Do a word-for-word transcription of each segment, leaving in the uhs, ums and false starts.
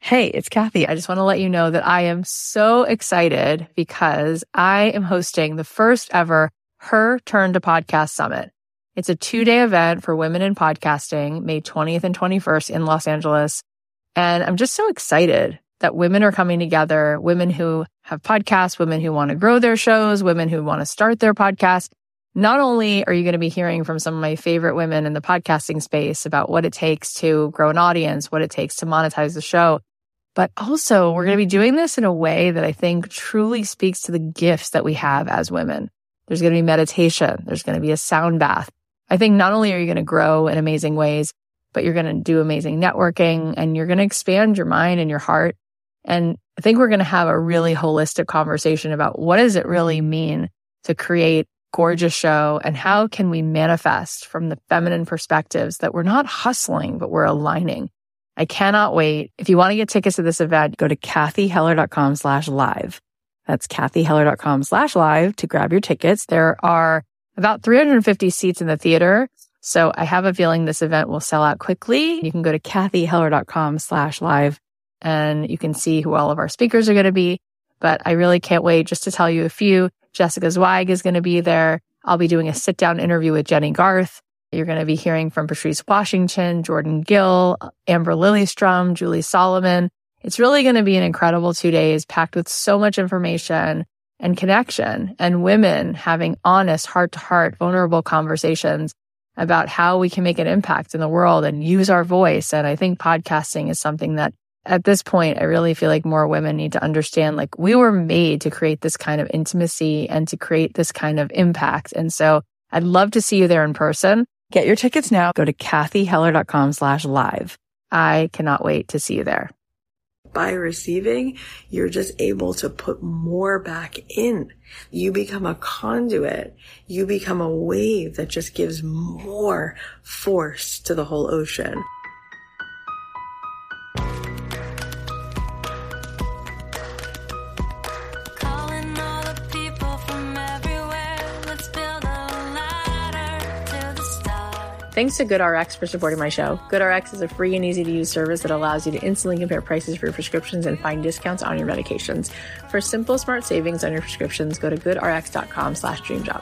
Hey, it's Kathy. I just want to let you know that I am so excited because I am hosting the first ever Her Turn to Podcast Summit. It's a two-day event for women in podcasting, May twentieth and twenty-first in Los Angeles. And I'm just so excited that women are coming together, women who have podcasts, women who want to grow their shows, women who want to start their podcast. Not only are you going to be hearing from some of my favorite women in the podcasting space about what it takes to grow an audience, what it takes to monetize the show, but also we're going to be doing this in a way that I think truly speaks to the gifts that we have as women. There's going to be meditation. There's going to be a sound bath. I think not only are you going to grow in amazing ways, but you're going to do amazing networking and you're going to expand your mind and your heart. And I think we're going to have a really holistic conversation about what does it really mean to create a gorgeous show and how can we manifest from the feminine perspectives that we're not hustling, but we're aligning. I cannot wait. If you want to get tickets to this event, go to kathyheller.com slash live. That's kathyheller.com slash live to grab your tickets. There are about three hundred fifty seats in the theater. So I have a feeling this event will sell out quickly. You can go to kathyheller.com slash live and you can see who all of our speakers are going to be. But I really can't wait just to tell you a few. Jessica Zweig is going to be there. I'll be doing a sit down interview with Jenny Garth. You're going to be hearing from Patrice Washington, Jordan Gill, Amber Lillystrom, Julie Solomon. It's really going to be an incredible two days packed with so much information and connection and women having honest, heart-to-heart, vulnerable conversations about how we can make an impact in the world and use our voice. And I think podcasting is something that at this point, I really feel like more women need to understand, like we were made to create this kind of intimacy and to create this kind of impact. And so I'd love to see you there in person. Get your tickets now. Go to kathyheller.com slash live. I cannot wait to see you there. By receiving, you're just able to put more back in. You become a conduit. You become a wave that just gives more force to the whole ocean. Thanks to GoodRx for supporting my show. GoodRx is a free and easy-to-use service that allows you to instantly compare prices for your prescriptions and find discounts on your medications. For simple, smart savings on your prescriptions, go to goodrx.com slash dreamjob.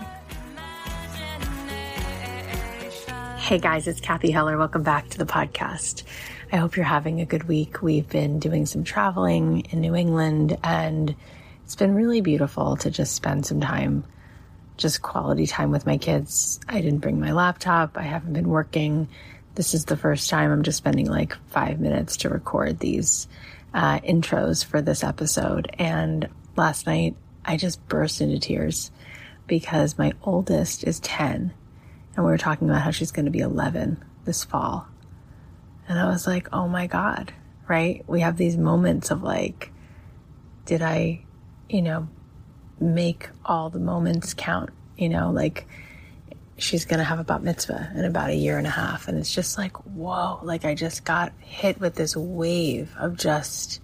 Hey guys, it's Kathy Heller. Welcome back to the podcast. I hope you're having a good week. We've been doing some traveling in New England, and it's been really beautiful to just spend some time just quality time with my kids. I didn't bring my laptop. I haven't been working. This is the first time I'm just spending like five minutes to record these uh, intros for this episode. And last night I just burst into tears because my oldest is ten and we were talking about how she's going to be eleven this fall. And I was like, oh my God, right? We have these moments of like, did I, you know, make all the moments count, you know, like she's going to have a bat mitzvah in about a year and a half. And it's just like, whoa, like I just got hit with this wave of just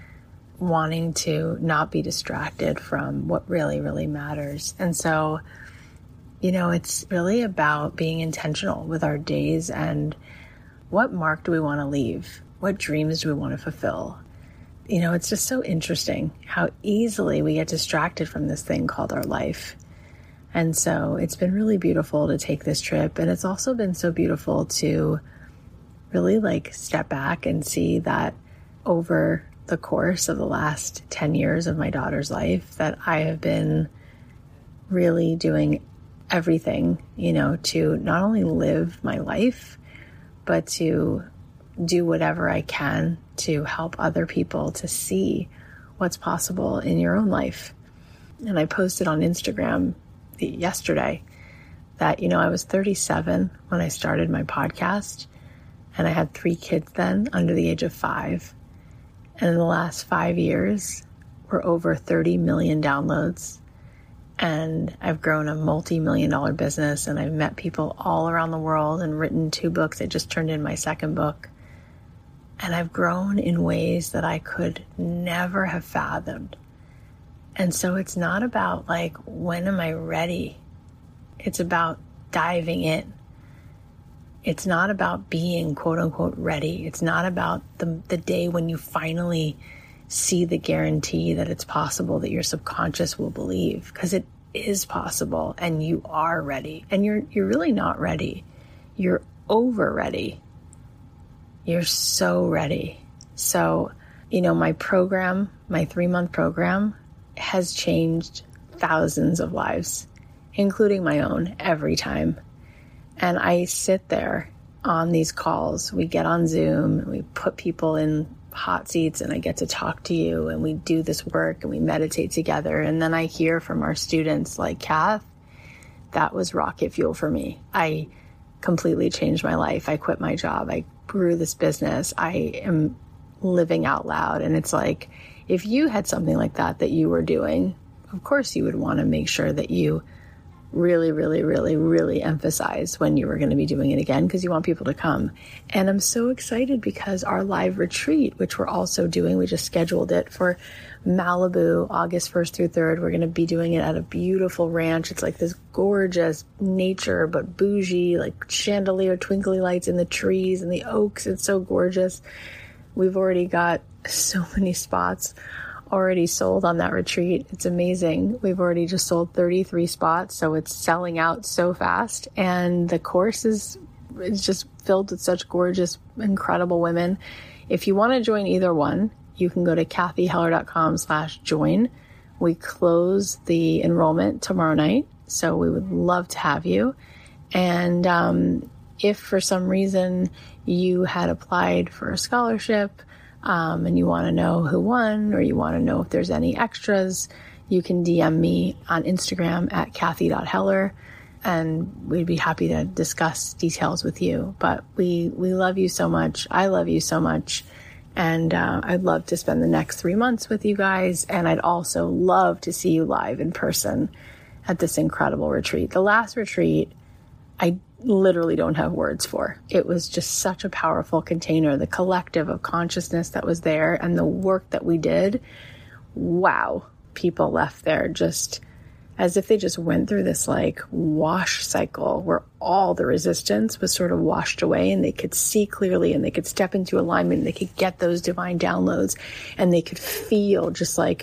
wanting to not be distracted from what really, really matters. And so, you know, it's really about being intentional with our days and what mark do we want to leave? What dreams do we want to fulfill? You know, it's just so interesting how easily we get distracted from this thing called our life. And so it's been really beautiful to take this trip. And it's also been so beautiful to really like step back and see that over the course of the last ten years of my daughter's life that I have been really doing everything, you know, to not only live my life, but to do whatever I can to help other people to see what's possible in your own life. And I posted on Instagram yesterday that, you know, I was thirty-seven when I started my podcast and I had three kids then under the age of five. And in the last five years, we're over thirty million downloads. And I've grown a multi-million dollar business and I've met people all around the world and written two books. I just turned in my second book. And I've grown in ways that I could never have fathomed. And so it's not about like, when am I ready? It's about diving in. It's not about being quote unquote ready. It's not about the, the day when you finally see the guarantee that it's possible that your subconscious will believe, because it is possible and you are ready, and you're, you're really not ready. You're over ready. You're so ready. So, you know, my program, my three month program has changed thousands of lives, including my own, every time. And I sit there on these calls. We get on Zoom and we put people in hot seats and I get to talk to you and we do this work and we meditate together. And then I hear from our students like, Kath, that was rocket fuel for me. I completely changed my life. I quit my job. I grew this business. I am living out loud. And it's like, if you had something like that that you were doing, of course you would want to make sure that you really, really, really, really emphasize when you were going to be doing it again, because you want people to come. And I'm so excited because our live retreat, which we're also doing, we just scheduled it for Malibu, August first through third. We're going to be doing it at a beautiful ranch. It's like this gorgeous nature, but bougie, like chandelier, twinkly lights in the trees and the oaks. It's so gorgeous. We've already got so many spots already sold on that retreat. It's amazing. We've already just sold thirty-three spots, so it's selling out so fast. And the course is it's just filled with such gorgeous, incredible women. If you want to join either one, you can go to kathyheller.com slash join. We close the enrollment tomorrow night, so we would love to have you. And um, if for some reason you had applied for a scholarship, Um, and you want to know who won, or you want to know if there's any extras, you can D M me on Instagram at kathy dot heller, and we'd be happy to discuss details with you. But we, we love you so much. I love you so much. And uh, I'd love to spend the next three months with you guys. And I'd also love to see you live in person at this incredible retreat. The last retreat, I literally don't have words for. It was just such a powerful container, the collective of consciousness that was there and the work that we did. Wow. People left there just as if they just went through this like wash cycle where all the resistance was sort of washed away and they could see clearly and they could step into alignment and they could get those divine downloads and they could feel just like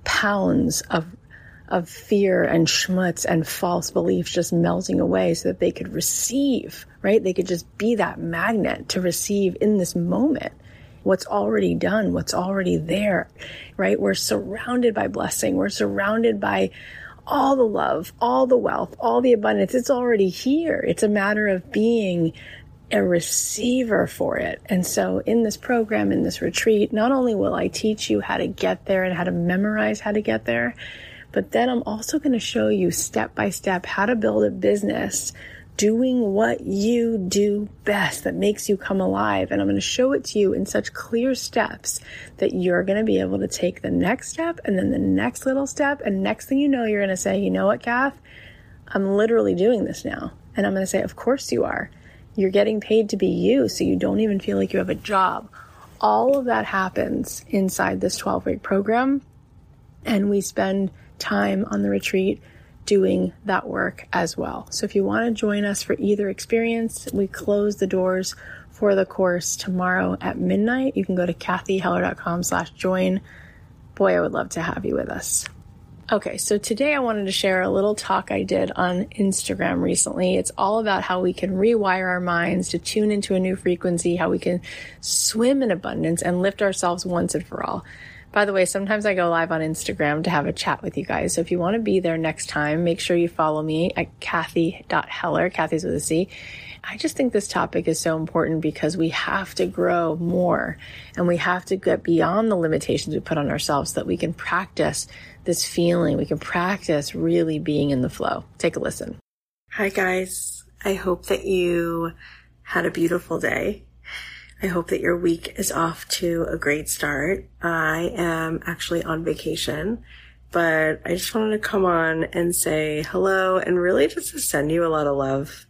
pounds of of fear and schmutz and false beliefs just melting away so that they could receive, right? They could just be that magnet to receive in this moment what's already done, what's already there, right? We're surrounded by blessing. We're surrounded by all the love, all the wealth, all the abundance. It's already here. It's a matter of being a receiver for it. And so in this program, in this retreat, not only will I teach you how to get there and how to memorize how to get there, but then I'm also going to show you step by step how to build a business doing what you do best that makes you come alive. And I'm going to show it to you in such clear steps that you're going to be able to take the next step and then the next little step. And next thing you know, you're going to say, you know what, Kath? I'm literally doing this now. And I'm going to say, of course you are. You're getting paid to be you, so you don't even feel like you have a job. All of that happens inside this twelve-week program. And we spend time on the retreat doing that work as well. So if you want to join us for either experience, we close the doors for the course tomorrow at midnight. You can go to kathyheller.com slash join. Boy, I would love to have you with us. Okay, so today I wanted to share a little talk I did on Instagram recently. It's all about how we can rewire our minds to tune into a new frequency, how we can swim in abundance and lift ourselves once and for all. By the way, sometimes I go live on Instagram to have a chat with you guys. So if you want to be there next time, make sure you follow me at kathy dot heller. Kathy's with a C. I just think this topic is so important because we have to grow more and we have to get beyond the limitations we put on ourselves so that we can practice this feeling. We can practice really being in the flow. Take a listen. Hi, guys. I hope that you had a beautiful day. I hope that your week is off to a great start. I am actually on vacation, but I just wanted to come on and say hello and really just to send you a lot of love.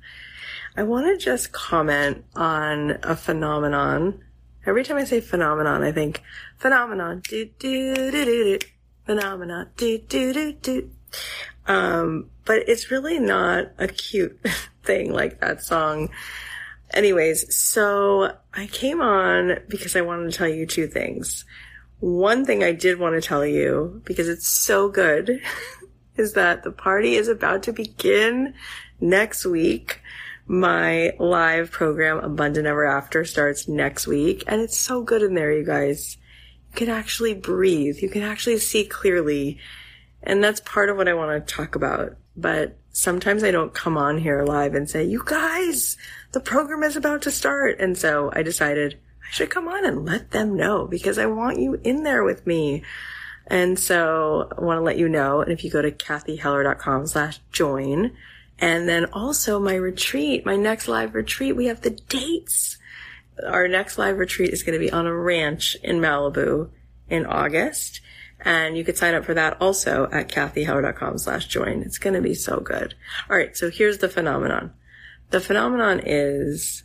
I want to just comment on a phenomenon. Every time I say phenomenon, I think phenomenon, do, do, do, do, do, phenomenon, do, do, do, do. Um, but it's really not a cute thing like that song. Anyways, so I came on because I wanted to tell you two things. One thing I did want to tell you, because it's so good, is that the party is about to begin next week. My live program, Abundant Ever After, starts next week, and it's so good in there, you guys. You can actually breathe. You can actually see clearly, and that's part of what I want to talk about. But sometimes I don't come on here live and say, you guys, the program is about to start. And so I decided I should come on and let them know, because I want you in there with me. And so I want to let you know. And if you go to kathyheller.com slash join, and then also my retreat, my next live retreat, we have the dates. Our next live retreat is going to be on a ranch in Malibu in August. And you could sign up for that also at kathyheller.com slash join. It's going to be so good. All right. So here's the phenomenon. The phenomenon is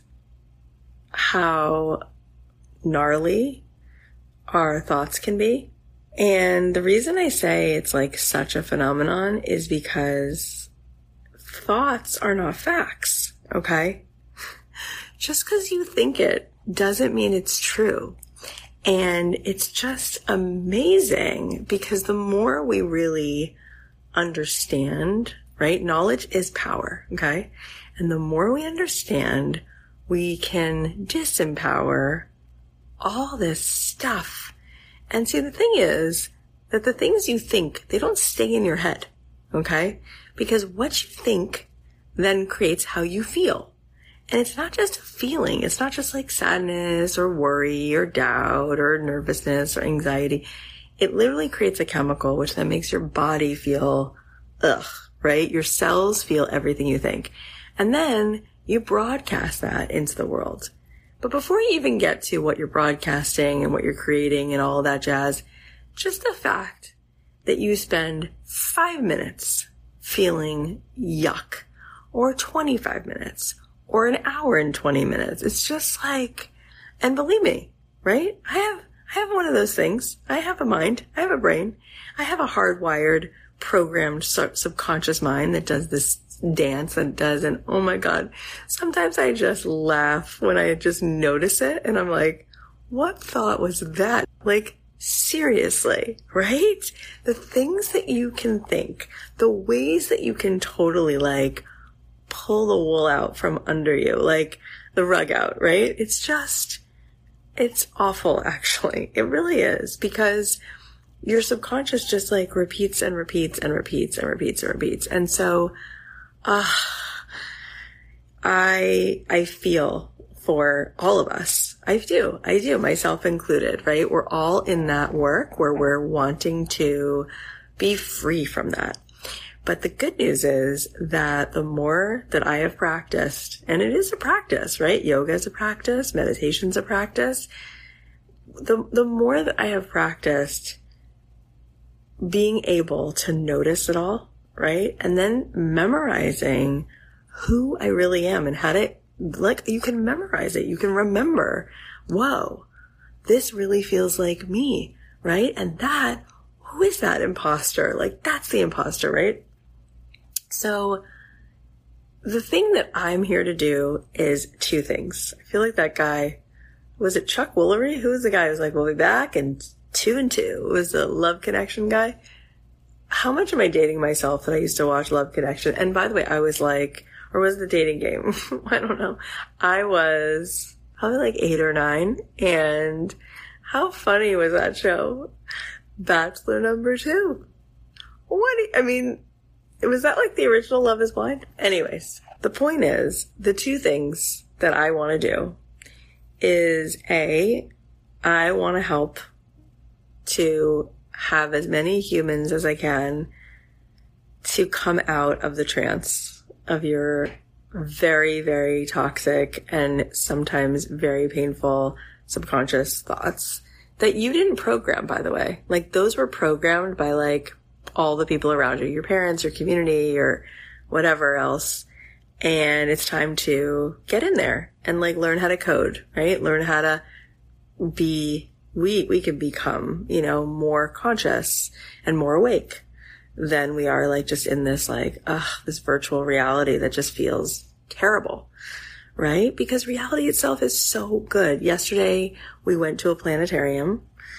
how gnarly our thoughts can be. And the reason I say it's like such a phenomenon is because thoughts are not facts, okay? Just because you think it doesn't mean it's true. And it's just amazing, because the more we really understand, right? Knowledge is power, okay? And the more we understand, we can disempower all this stuff. And see, the thing is that the things you think, they don't stay in your head, okay? Because what you think then creates how you feel. And it's not just a feeling. It's not just like sadness or worry or doubt or nervousness or anxiety. It literally creates a chemical which then makes your body feel, ugh, right? Your cells feel everything you think. And then you broadcast that into the world. But before you even get to what you're broadcasting and what you're creating and all that jazz, just the fact that you spend five minutes feeling yuck, or twenty-five minutes, or an hour and twenty minutes. It's just like, and believe me, right? I have, I have one of those things. I have a mind. I have a brain. I have a hardwired, programmed sub- subconscious mind that does this dance and does, and oh my God, sometimes I just laugh when I just notice it, and I'm like, what thought was that? Like, seriously, right? The things that you can think, the ways that you can totally like pull the wool out from under you, like the rug out, right? It's just, it's awful, actually. It really is, because your subconscious just like repeats and repeats and repeats and repeats and repeats. And so, uh, I, I feel for all of us. I do. I do, myself included, right? We're all in that work where we're wanting to be free from that. But the good news is that the more that I have practiced, and it is a practice, right? Yoga is a practice, meditation's a practice. The, the more that I have practiced being able to notice it all, right? And then memorizing who I really am and how to, like, you can memorize it. You can remember, whoa, this really feels like me, right? And that, who is that imposter? Like, that's the imposter, right? So the thing that I'm here to do is two things. I feel like that guy, was it Chuck Woolery? Who was the guy who was like, we'll be back and two and two? It was the Love Connection guy. How much am I dating myself that I used to watch Love Connection? And by the way, I was like, or was the dating game? I don't know. I was probably like eight or nine. And how funny was that show? Bachelor number two. What? Do you, I mean, was that like the original Love is Blind? Anyways, the point is, the two things that I want to do is A, I want to help to have as many humans as I can to come out of the trance of your very, very toxic and sometimes very painful subconscious thoughts that you didn't program, by the way. Like, those were programmed by like all the people around you, your parents, your community, or whatever else. And it's time to get in there and like learn how to code, right? Learn how to be, we, we can become, you know, more conscious and more awake than we are like just in this like, ugh, this virtual reality that just feels terrible, right? Because reality itself is so good. Yesterday, we went to a planetarium,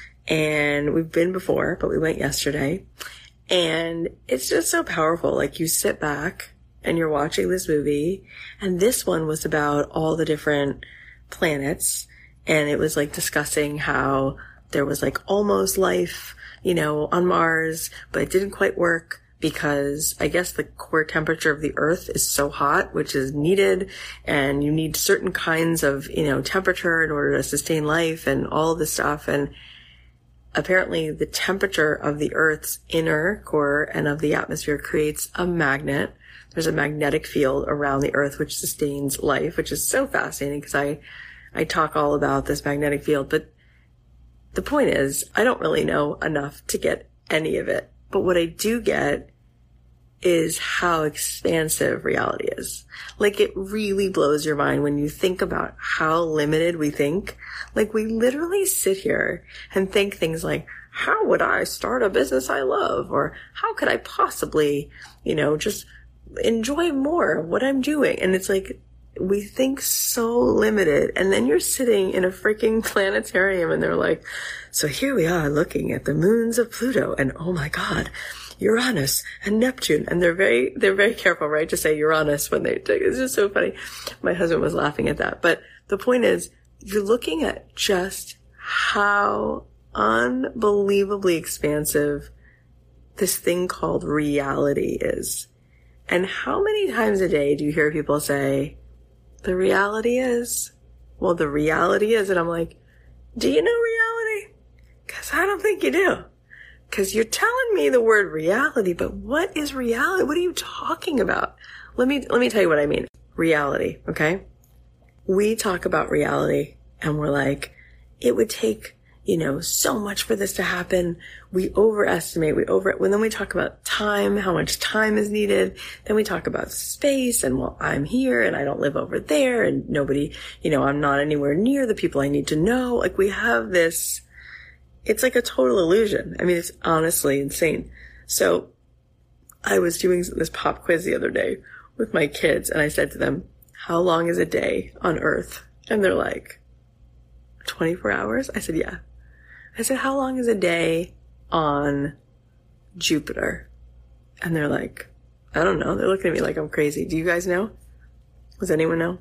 and we've been before, but we went yesterday. And it's just so powerful. Like, you sit back and you're watching this movie, and this one was about all the different planets, and it was like discussing how there was like almost life, you know, on Mars, but it didn't quite work because I guess the core temperature of the Earth is so hot, which is needed, and you need certain kinds of, you know, temperature in order to sustain life and all of this stuff. And apparently the temperature of the Earth's inner core and of the atmosphere creates a magnet. There's a magnetic field around the Earth which sustains life, which is so fascinating because I, I talk all about this magnetic field. But the point is, I don't really know enough to get any of it. But what I do get is how expansive reality is. Like, it really blows your mind when you think about how limited we think. Like, we literally sit here and think things like, how would I start a business I love? Or how could I possibly, you know, just enjoy more of what I'm doing? And it's like, we think so limited. And then you're sitting in a freaking planetarium and they're like, so here we are looking at the moons of Pluto, and oh my God, Uranus and Neptune. And they're very, they're very careful, right, to say Uranus when they take, it's just so funny. My husband was laughing at that. But the point is, you're looking at just how unbelievably expansive this thing called reality is. And how many times a day do you hear people say, the reality is, well, the reality is, and I'm like, do you know reality? Because I don't think you do. Because you're telling me the word reality, but what is reality? What are you talking about? Let me, let me tell you what I mean. Reality, okay? We talk about reality and we're like, it would take, you know, so much for this to happen. We overestimate, we over, when then we talk about time, how much time is needed. Then we talk about space and, well, I'm here and I don't live over there and nobody, you know, I'm not anywhere near the people I need to know. Like, we have this, it's like a total illusion. I mean, it's honestly insane. So I was doing this pop quiz the other day with my kids and I said to them, how long is a day on Earth? And they're like, twenty-four hours? I said, yeah. I said, how long is a day on Jupiter? And they're like, I don't know. They're looking at me like I'm crazy. Do you guys know? Does anyone know?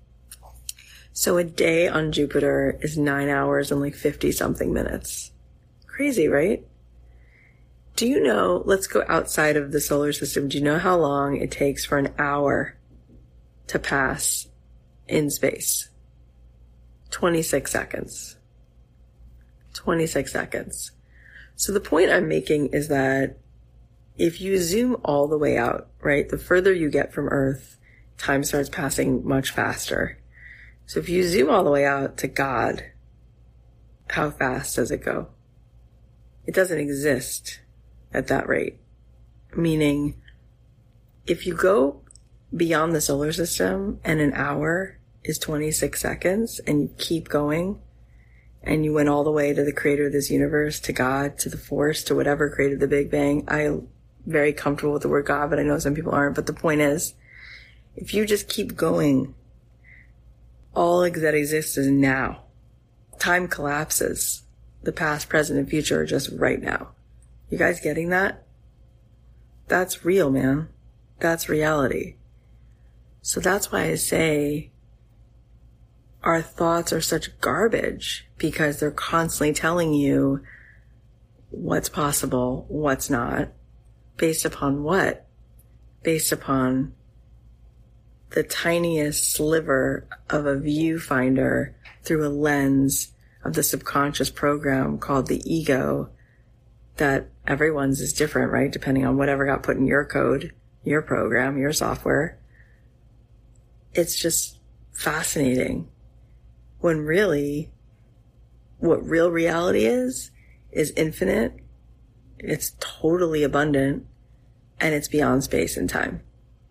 So a day on Jupiter is nine hours and like fifty something minutes. Crazy, right? Do you know, let's go outside of the solar system. Do you know how long it takes for an hour to pass in space? twenty-six seconds. twenty-six seconds. So the point I'm making is that if you zoom all the way out, right, the further you get from Earth, time starts passing much faster. So if you zoom all the way out to God, how fast does it go? It doesn't exist at that rate. Meaning, if you go beyond the solar system and an hour is twenty-six seconds and you keep going and you went all the way to the creator of this universe, to God, to the force, to whatever created the Big Bang. I'm very comfortable with the word God, but I know some people aren't. But the point is, if you just keep going, all that exists is now. Time collapses. The past, present, and future are just right now. You guys getting that? That's real, man. That's reality. So that's why I say our thoughts are such garbage, because they're constantly telling you what's possible, what's not, based upon what? Based upon the tiniest sliver of a viewfinder through a lens of the subconscious program called the ego, that everyone's is different, right? Depending on whatever got put in your code, your program, your software. It's just fascinating. When really, what real reality is, is infinite, it's totally abundant, and it's beyond space and time.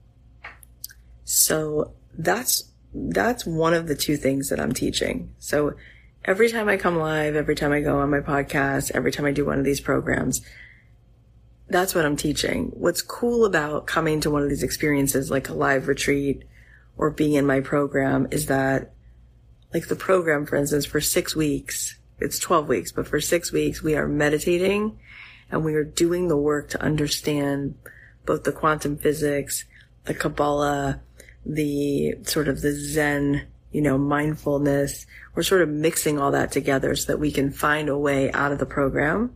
So that's, that's one of the two things that I'm teaching. So every time I come live, every time I go on my podcast, every time I do one of these programs, that's what I'm teaching. What's cool about coming to one of these experiences, like a live retreat or being in my program is that, like the program, for instance, for six weeks, it's twelve weeks, but for six weeks, we are meditating and we are doing the work to understand both the quantum physics, the Kabbalah, the sort of the Zen, you know, mindfulness. We're sort of mixing all that together so that we can find a way out of the program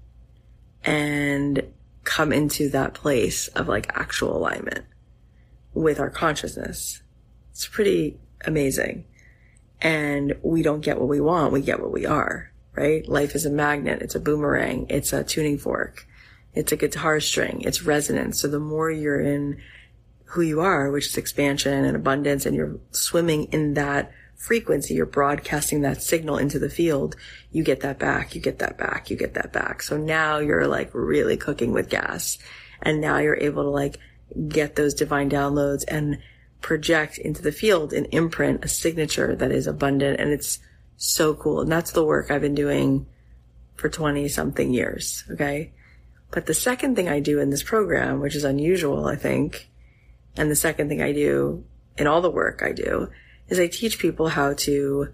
and come into that place of like actual alignment with our consciousness. It's pretty amazing. And we don't get what we want. We get what we are, right? Life is a magnet. It's a boomerang. It's a tuning fork. It's a guitar string. It's resonance. So the more you're in who you are, which is expansion and abundance, and you're swimming in that frequency, you're broadcasting that signal into the field, you get that back, you get that back, you get that back. So now you're like really cooking with gas. And now you're able to like get those divine downloads and project into the field an imprint, a signature that is abundant. And it's so cool. And that's the work I've been doing for twenty something years. Okay. But the second thing I do in this program, which is unusual, I think, and the second thing I do in all the work I do, is I teach people how to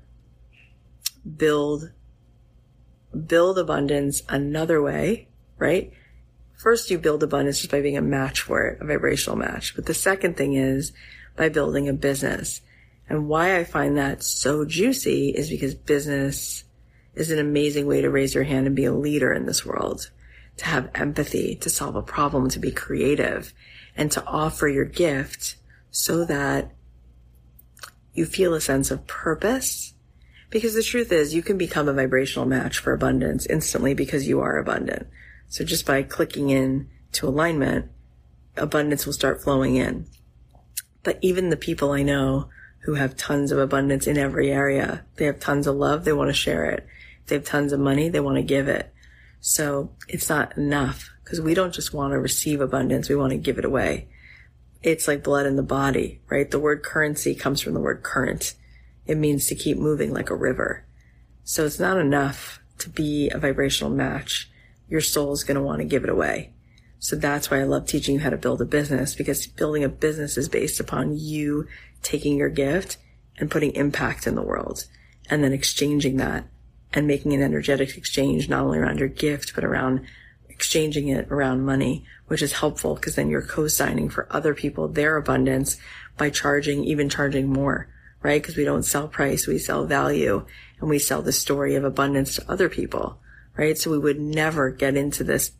build, build abundance another way, right? First, you build abundance just by being a match for it, a vibrational match. But the second thing is by building a business. And why I find that so juicy is because business is an amazing way to raise your hand and be a leader in this world, to have empathy, to solve a problem, to be creative, and to offer your gift so that you feel a sense of purpose. Because the truth is, you can become a vibrational match for abundance instantly because you are abundant. So just by clicking in to alignment, abundance will start flowing in. But even the people I know who have tons of abundance in every area, they have tons of love, they want to share it. If they have tons of money, they want to give it. So it's not enough, because we don't just want to receive abundance, we want to give it away. It's like blood in the body, right? The word currency comes from the word current. It means to keep moving like a river. So it's not enough to be a vibrational match. Your soul is going to want to give it away. So that's why I love teaching you how to build a business, because building a business is based upon you taking your gift and putting impact in the world, and then exchanging that and making an energetic exchange, not only around your gift, but around exchanging it around money, which is helpful because then you're co-signing for other people, their abundance, by charging, even charging more, right? Because we don't sell price, we sell value, and we sell the story of abundance to other people, right? So we would never get into this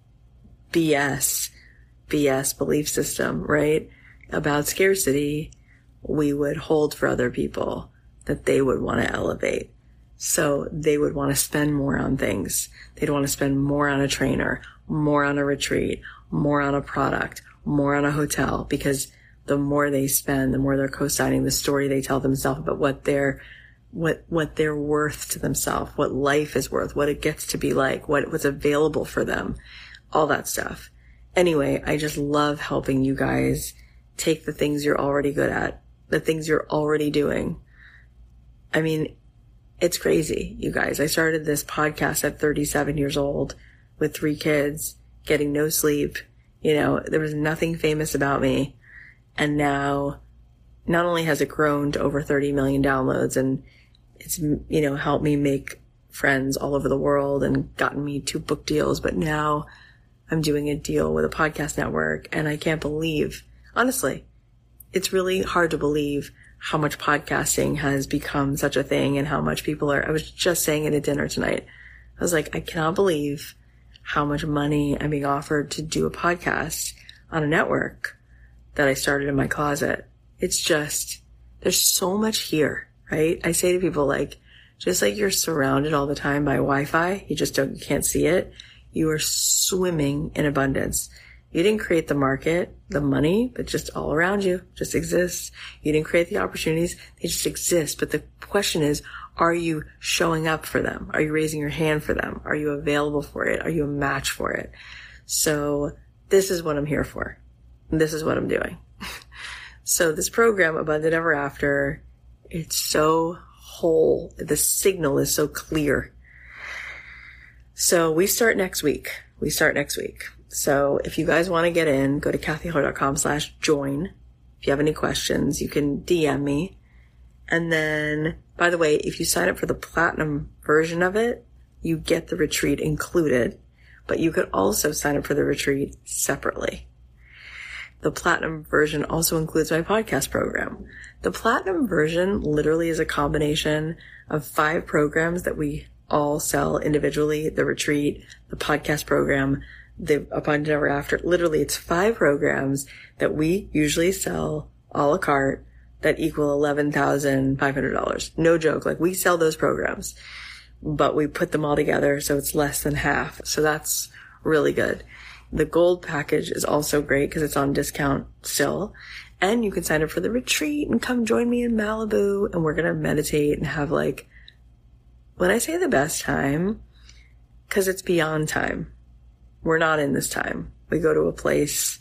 B S, B S belief system, right? About scarcity. We would hold for other people that they would want to elevate. So they would want to spend more on things. They'd want to spend more on a trainer, more on a retreat, more on a product, more on a hotel, because the more they spend, the more they're co-signing the story they tell themselves about what they're, what, what they're worth to themselves, what life is worth, what it gets to be like, what what's available for them, all that stuff. Anyway, I just love helping you guys take the things you're already good at, the things you're already doing. I mean, it's crazy, you guys. I started this podcast at thirty-seven years old with three kids, getting no sleep. You know, there was nothing famous about me. And now, not only has it grown to over thirty million downloads, and it's, you know, helped me make friends all over the world and gotten me two book deals, but now I'm doing a deal with a podcast network, and I can't believe, honestly, it's really hard to believe how much podcasting has become such a thing and how much people are, I was just saying it at dinner tonight. I was like, I cannot believe how much money I'm being offered to do a podcast on a network that I started in my closet. It's just, there's so much here, right? I say to people, like, just like you're surrounded all the time by Wi-Fi, you just don't, you can't see it. You are swimming in abundance. You didn't create the market, the money, but just all around you, just exists. You didn't create the opportunities, they just exist. But the question is, are you showing up for them? Are you raising your hand for them? Are you available for it? Are you a match for it? So this is what I'm here for. This is what I'm doing. So this program, Abundant Ever After, it's so whole. The signal is so clear. So we start next week. We start next week. So if you guys want to get in, go to kathy heller dot com slash join. If you have any questions, you can D M me. And then, by the way, if you sign up for the platinum version of it, you get the retreat included, but you could also sign up for the retreat separately. The platinum version also includes my podcast program. The platinum version literally is a combination of five programs that we all sell individually: the retreat, the podcast program, the Abundant Ever After. Literally, it's five programs that we usually sell a la carte that equal eleven thousand five hundred dollars. No joke. Like, we sell those programs, but we put them all together so it's less than half. So that's really good. The gold package is also great because it's on discount still. And you can sign up for the retreat and come join me in Malibu. And we're going to meditate and have, like, when I say the best time, because it's beyond time. We're not in this time. We go to a place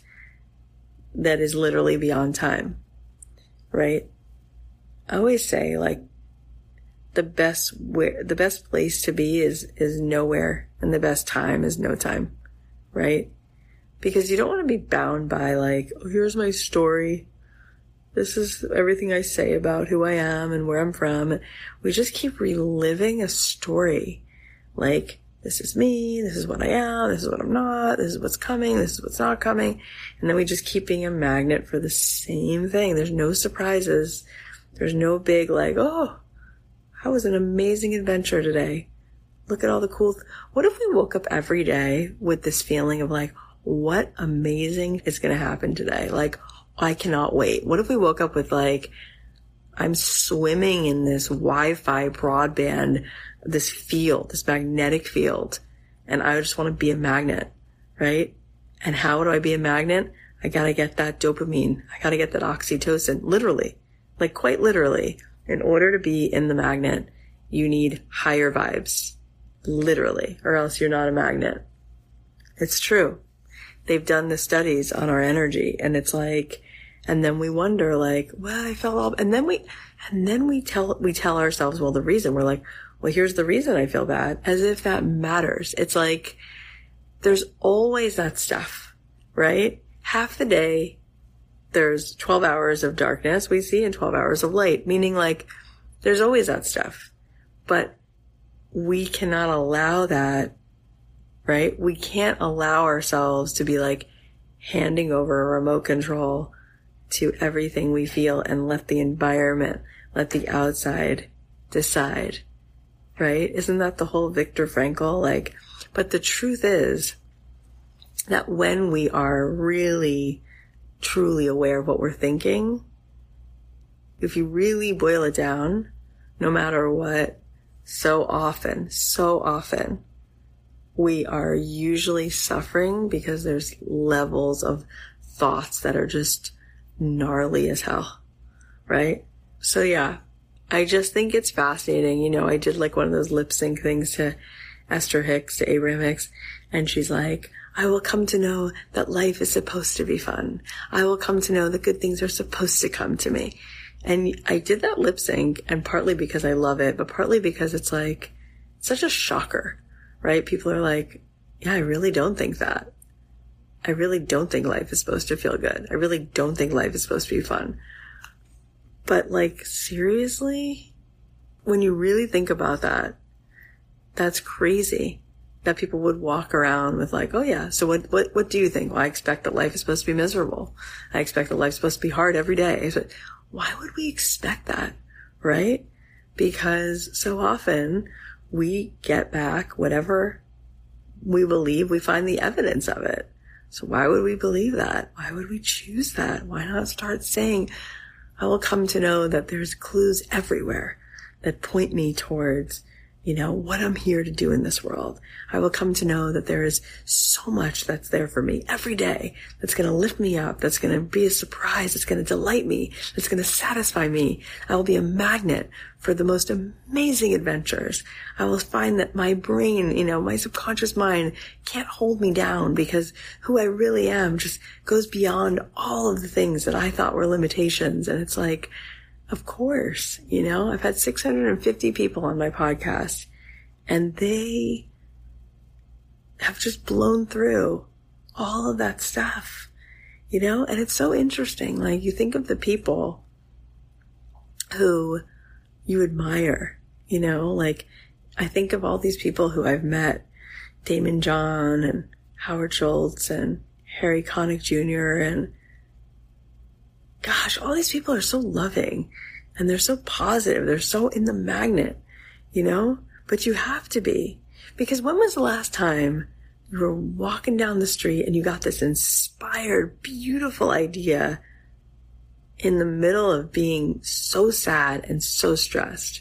that is literally beyond time, right? I always say, like, the best where the best place to be is is nowhere, and the best time is no time, right? Because you don't want to be bound by, like, oh, here's my story. This is everything I say about who I am and where I'm from. We just keep reliving a story. Like, this is me, this is what I am, this is what I'm not, this is what's coming, this is what's not coming. And then we just keep being a magnet for the same thing. There's no surprises. There's no big, like, oh, that was an amazing adventure today. Look at all the cool... Th- what if we woke up every day with this feeling of, like, what amazing is going to happen today? Like, I cannot wait. What if we woke up with, like, I'm swimming in this Wi-Fi broadband, this field, this magnetic field, and I just want to be a magnet, right? And how do I be a magnet? I gotta get that dopamine. I gotta get that oxytocin, literally, like quite literally. In order to be in the magnet, you need higher vibes, literally, or else you're not a magnet. It's true. They've done the studies on our energy, and it's like, and then we wonder, like, well, I felt all, and then we, and then we tell, we tell ourselves, well, the reason, we're like, well, here's the reason I feel bad, as if that matters. It's like, there's always that stuff, right? Half the day, there's twelve hours of darkness we see and twelve hours of light, meaning, like, there's always that stuff. But we cannot allow that, right? We can't allow ourselves to be, like, handing over a remote control to everything we feel and let the environment, let the outside decide, right? Isn't that the whole Viktor Frankl? Like, but the truth is that when we are really, truly aware of what we're thinking, if you really boil it down, no matter what, so often, so often, we are usually suffering because there's levels of thoughts that are just gnarly as hell, right? So yeah, I just think it's fascinating. You know, I did like one of those lip sync things to Esther Hicks, to Abraham Hicks, and she's like, I will come to know that life is supposed to be fun. I will come to know that good things are supposed to come to me. And I did that lip sync, and partly because I love it, but partly because it's like, it's such a shocker, right? People are like, yeah, I really don't think that. I really don't think life is supposed to feel good. I really don't think life is supposed to be fun. But, like, seriously, when you really think about that, that's crazy that people would walk around with, like, oh yeah, so what, what, what do you think? Well, I expect that life is supposed to be miserable. I expect that life's supposed to be hard every day. So why would we expect that, right? Because so often we get back whatever we believe, we find the evidence of it. So why would we believe that? Why would we choose that? Why not start saying, I will come to know that there's clues everywhere that point me towards, you know, what I'm here to do in this world. I will come to know that there is so much that's there for me every day that's going to lift me up, that's going to be a surprise, that's going to delight me, that's going to satisfy me. I will be a magnet for the most amazing adventures. I will find that my brain, you know, my subconscious mind can't hold me down because who I really am just goes beyond all of the things that I thought were limitations. And it's like, of course, you know, I've had six hundred fifty people on my podcast, and they have just blown through all of that stuff. you know? And it's so interesting. Like, you think of the people who you admire, you know? Like, I think of all these people who I've met, Damon John and Howard Schultz and Harry Connick Junior And gosh, all these people are so loving and they're so positive. They're so in the magnet, you know? But you have to be. Because when was the last time you were walking down the street and you got this inspired, beautiful idea in the middle of being so sad and so stressed?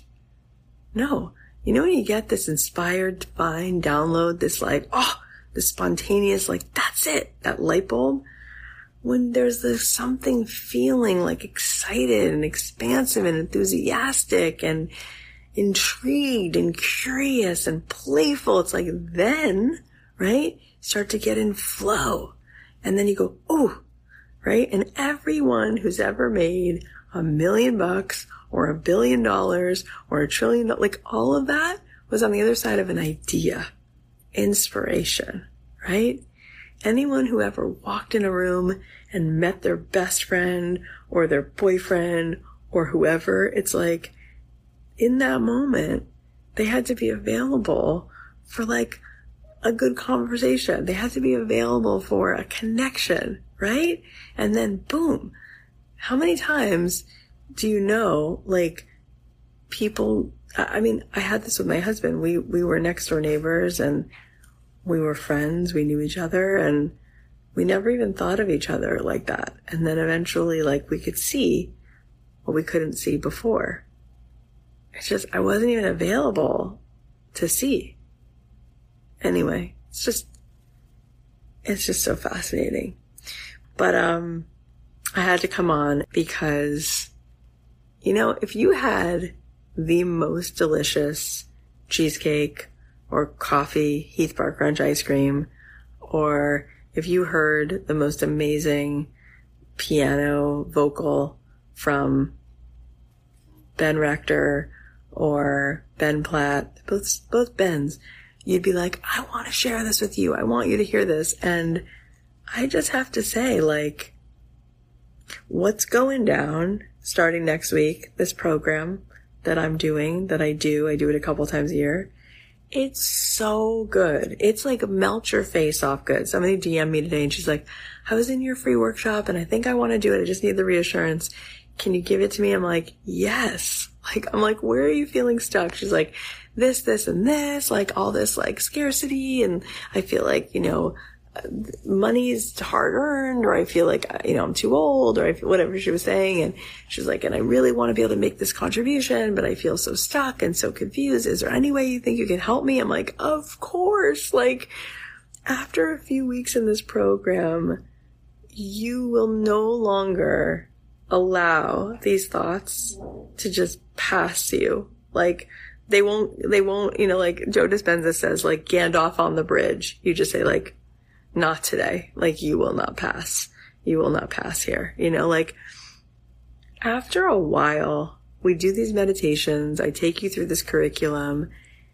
No. You know when you get this inspired, divine download, this like, oh, this spontaneous, like, that's it, that light bulb? When there's this something feeling like excited and expansive and enthusiastic and intrigued and curious and playful, it's like then, right, start to get in flow. And then you go, oh, right? And everyone who's ever made a million bucks or a billion dollars or a trillion, like all of that was on the other side of an idea, inspiration, right? Anyone who ever walked in a room and met their best friend or their boyfriend or whoever, it's like in that moment, they had to be available for like a good conversation. They had to be available for a connection, right? And then boom, how many times do you know, like, people, I mean, I had this with my husband. We, we were next door neighbors and we were friends. We knew each other and we never even thought of each other like that. And then eventually, like, we could see what we couldn't see before. It's just, I wasn't even available to see. Anyway, it's just, it's just so fascinating. But, um, I had to come on because, you know, if you had the most delicious cheesecake or coffee, Heath Bar Crunch ice cream, or if you heard the most amazing piano vocal from Ben Rector or Ben Platt, both, both Bens, you'd be like, I want to share this with you. I want you to hear this. And I just have to say, like, what's going down starting next week, this program that I'm doing, that I do, I do it a couple times a year. It's so good. It's like melt your face off good. Somebody D M'd me today and she's like, I was in your free workshop and I think I want to do it. I just need the reassurance. Can you give it to me? I'm like, yes. Like, I'm like, where are you feeling stuck? She's like, this, this, and this, like all this like scarcity. And I feel like, you know, money's hard earned, or I feel like, you know, I'm too old, or I feel whatever she was saying. And she's like, and I really want to be able to make this contribution, but I feel so stuck and so confused. Is there any way you think you can help me? I'm like, of course. Like, after a few weeks in this program, you will no longer allow these thoughts to just pass you. Like, they won't, they won't, you know, like Joe Dispenza says, like Gandalf on the bridge. You just say like, not today. Like, you will not pass. You will not pass here. You know, like, after a while, we do these meditations. I take you through this curriculum.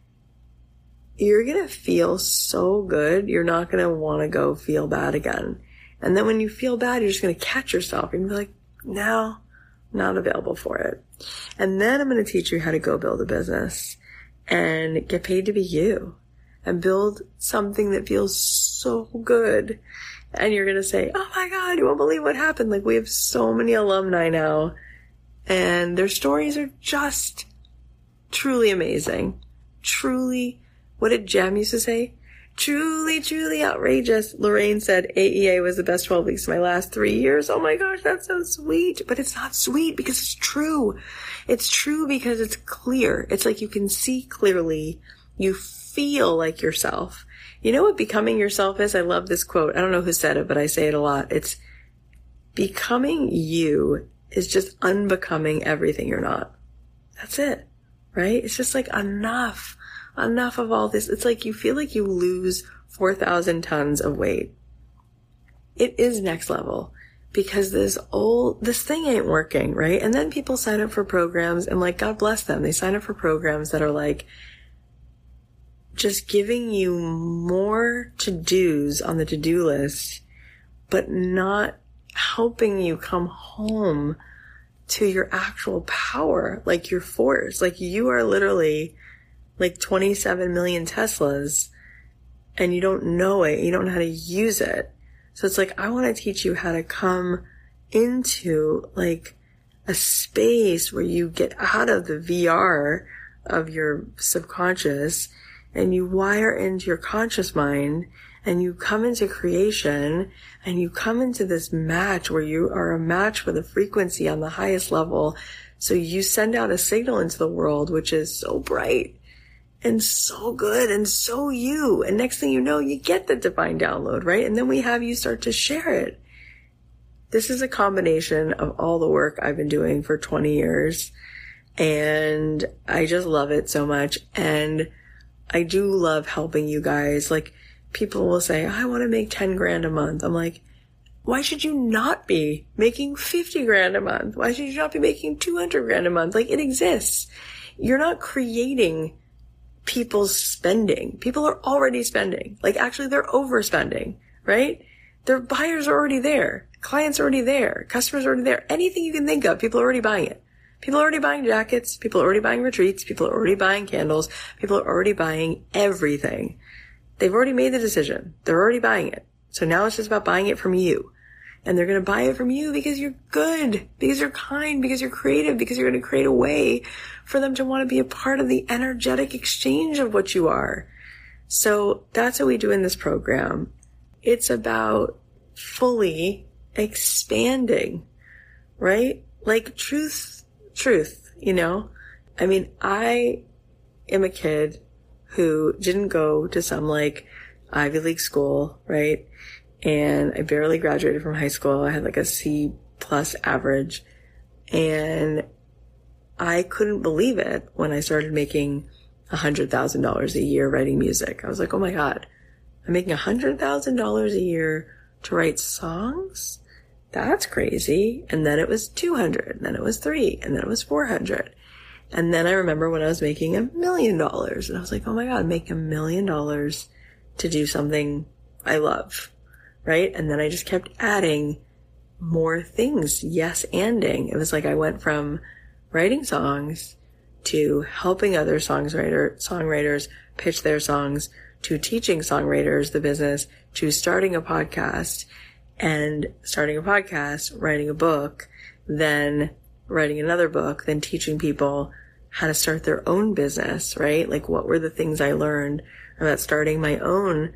You're going to feel so good. You're not going to want to go feel bad again. And then when you feel bad, you're just going to catch yourself and be like, no, not available for it. And then I'm going to teach you how to go build a business and get paid to be you. And build something that feels so good. And you're going to say, oh my God, you won't believe what happened. Like, we have so many alumni now. And their stories are just truly amazing. Truly, what did Jem used to say? Truly, truly outrageous. Lorraine said A E A was the best twelve weeks of my last three years. Oh my gosh, that's so sweet. But it's not sweet because it's true. It's true because it's clear. It's like you can see clearly. You feel like yourself. You know what becoming yourself is? I love this quote. I don't know who said it, but I say it a lot. It's becoming you is just unbecoming everything you're not. That's it, right? It's just like enough, enough of all this. It's like you feel like you lose four thousand tons of weight. It is next level because this old, this thing ain't working, right? And then people sign up for programs and like, God bless them. They sign up for programs that are like, just giving you more to-dos on the to-do list, but not helping you come home to your actual power, like your force. Like you are literally like twenty-seven million Teslas and you don't know it. You don't know how to use it. So it's like, I want to teach you how to come into like a space where you get out of the V R of your subconscious and you wire into your conscious mind and you come into creation and you come into this match where you are a match with a frequency on the highest level. So you send out a signal into the world, which is so bright and so good and so you. And next thing you know, you get the divine download, right? And then we have you start to share it. This is a combination of all the work I've been doing for twenty years. And I just love it so much. And I do love helping you guys. Like, people will say, I want to make ten grand a month. I'm like, why should you not be making fifty grand a month? Why should you not be making two hundred grand a month? Like, it exists. You're not creating people's spending. People are already spending. Like, actually, they're overspending, right? Their buyers are already there. Clients are already there. Customers are already there. Anything you can think of, people are already buying it. People are already buying jackets. People are already buying retreats. People are already buying candles. People are already buying everything. They've already made the decision. They're already buying it. So now it's just about buying it from you. And they're going to buy it from you because you're good, because you're kind, because you're creative, because you're going to create a way for them to want to be a part of the energetic exchange of what you are. So that's what we do in this program. It's about fully expanding, right? Like truth, truth, you know? I mean, I am a kid who didn't go to some like Ivy League school, right? And I barely graduated from high school. I had like a C plus average. And I couldn't believe it when I started making one hundred thousand dollars a year writing music. I was like, oh my God, I'm making one hundred thousand dollars a year to write songs? That's crazy. And then it was two hundred, and then it was three, and then it was four hundred. And then I remember when I was making a million dollars, and I was like, oh my God, make a million dollars to do something I love, right? And then I just kept adding more things, yes, anding. It was like I went from writing songs to helping other songwriter, songwriters pitch their songs, to teaching songwriters the business, to starting a podcast, and starting a podcast, writing a book, then writing another book, then teaching people how to start their own business, right? Like, what were the things I learned about starting my own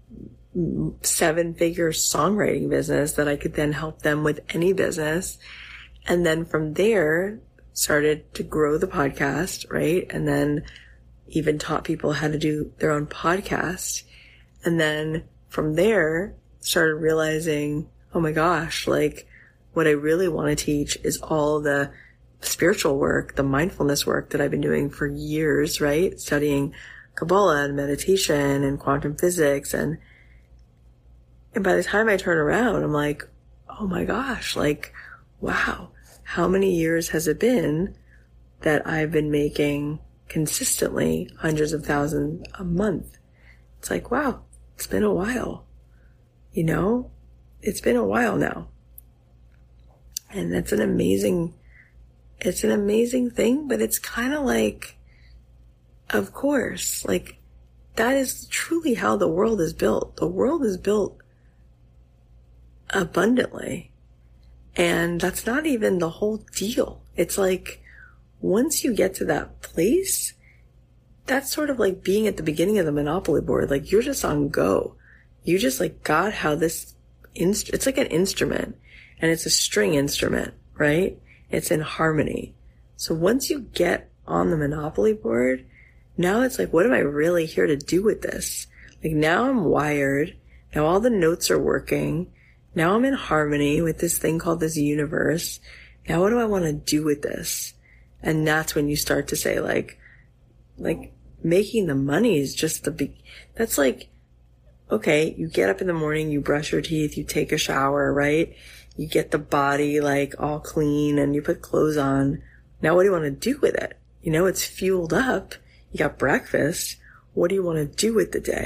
seven-figure songwriting business that I could then help them with any business. And then from there, started to grow the podcast, right? And then even taught people how to do their own podcast. And then from there, started realizing, oh my gosh, like, what I really want to teach is all the spiritual work, the mindfulness work that I've been doing for years, right? Studying Kabbalah and meditation and quantum physics. And, and by the time I turn around, I'm like, oh my gosh, like, wow, how many years has it been that I've been making consistently hundreds of thousands a month? It's like, wow, it's been a while, you know, it's been a while now. And that's an amazing, it's an amazing thing, but it's kind of like, of course, like, that is truly how the world is built. The world is built abundantly. And that's not even the whole deal. It's like, once you get to that place, that's sort of like being at the beginning of the Monopoly board. Like, you're just on go. You just like got how this, inst- it's like an instrument, and it's a string instrument, right? It's in harmony. So once you get on the Monopoly board, now it's like, what am I really here to do with this? Like, now I'm wired. Now all the notes are working. Now I'm in harmony with this thing called this universe. Now what do I want to do with this? And that's when you start to say, like, like making the money is just the big, that's like, okay, you get up in the morning, you brush your teeth, you take a shower, right? You get the body like all clean and you put clothes on. Now what do you want to do with it? You know, it's fueled up. You got breakfast. What do you want to do with the day?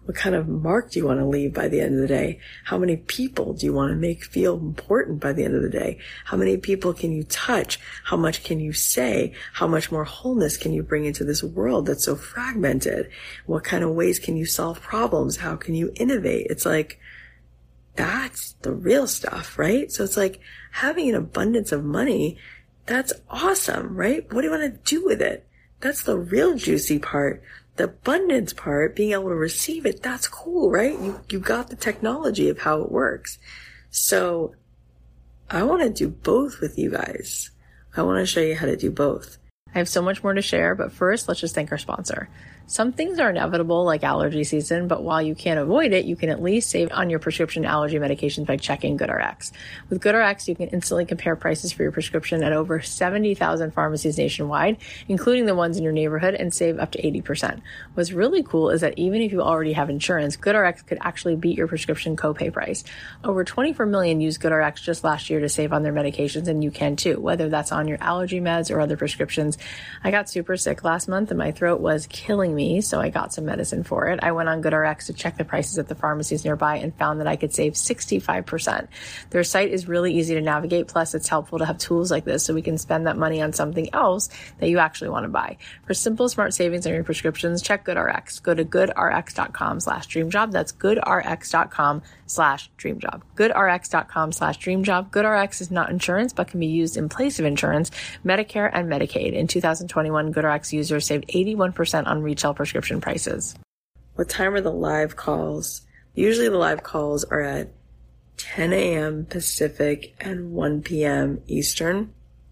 What kind of mark do you want to leave by the end of the day? How many people do you want to make feel important by the end of the day? How many people can you touch? How much can you say? How much more wholeness can you bring into this world that's so fragmented? What kind of ways can you solve problems? How can you innovate? It's like, that's the real stuff, right? So it's like having an abundance of money, that's awesome, right? What do you want to do with it? That's the real juicy part. The abundance part, being able to receive it, that's cool, right? You, you got the technology of how it works. So I want to do both with you guys. I want to show you how to do both. I have so much more to share, but first, let's just thank our sponsor. Some things are inevitable, like allergy season, but while you can't avoid it, you can at least save on your prescription allergy medications by checking GoodRx. With GoodRx, you can instantly compare prices for your prescription at over seventy thousand pharmacies nationwide, including the ones in your neighborhood, and save up to eighty percent. What's really cool is that even if you already have insurance, GoodRx could actually beat your prescription copay price. Over twenty-four million used GoodRx just last year to save on their medications, and you can too, whether that's on your allergy meds or other prescriptions. I got super sick last month and my throat was killing me, so I got some medicine for it. I went on GoodRx to check the prices at the pharmacies nearby and found that I could save sixty-five percent. Their site is really easy to navigate, plus it's helpful to have tools like this so we can spend that money on something else that you actually want to buy. For simple, smart savings on your prescriptions, check GoodRx. Go to goodrx.com slash dreamjob. That's goodrx.com slash dreamjob. goodrx.com slash dreamjob. GoodRx is not insurance, but can be used in place of insurance, Medicare, and Medicaid. In two thousand twenty-one, GoodRx users saved eighty-one percent on retail prescription prices. What time are the live calls? Usually the live calls are at ten a.m. Pacific and one p.m. Eastern.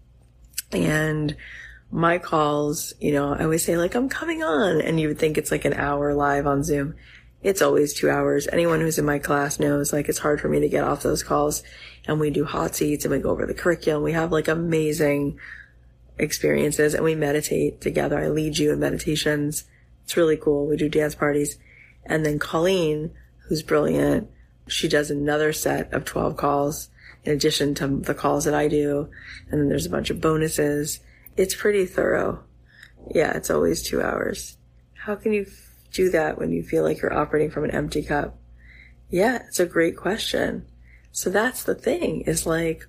And my calls, you know, I always say like, I'm coming on. And you would think it's like an hour live on Zoom. It's always two hours. Anyone who's in my class knows like it's hard for me to get off those calls. And we do hot seats and we go over the curriculum. We have like amazing experiences and we meditate together. I lead you in meditations. It's really cool. We do dance parties. And then Colleen, who's brilliant, she does another set of twelve calls in addition to the calls that I do. And then there's a bunch of bonuses. It's pretty thorough. Yeah, it's always two hours. How can you do that when you feel like you're operating from an empty cup? Yeah, it's a great question. So that's the thing, is like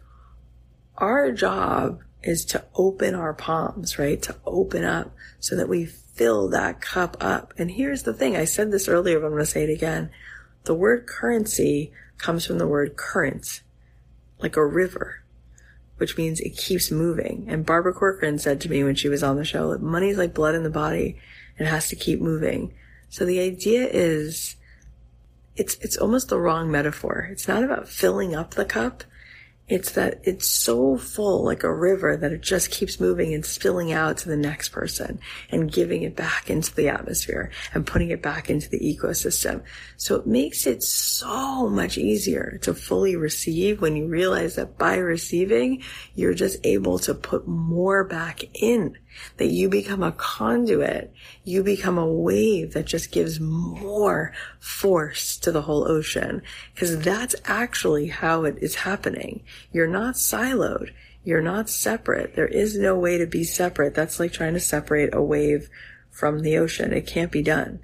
our job is to open our palms, right? To open up so that we fill that cup up. And here's the thing. I said this earlier, but I'm going to say it again. The word currency comes from the word current, like a river, which means it keeps moving. And Barbara Corcoran said to me when she was on the show, that money's like blood in the body. It has to keep moving. So the idea is it's, it's almost the wrong metaphor. It's not about filling up the cup. It's that it's so full, like a river, that it just keeps moving and spilling out to the next person and giving it back into the atmosphere and putting it back into the ecosystem. So it makes it so much easier to fully receive when you realize that by receiving, you're just able to put more back in, that you become a conduit. You become a wave that just gives more force to the whole ocean, because that's actually how it is happening. You're not siloed. You're not separate. There is no way to be separate. That's like trying to separate a wave from the ocean. It can't be done.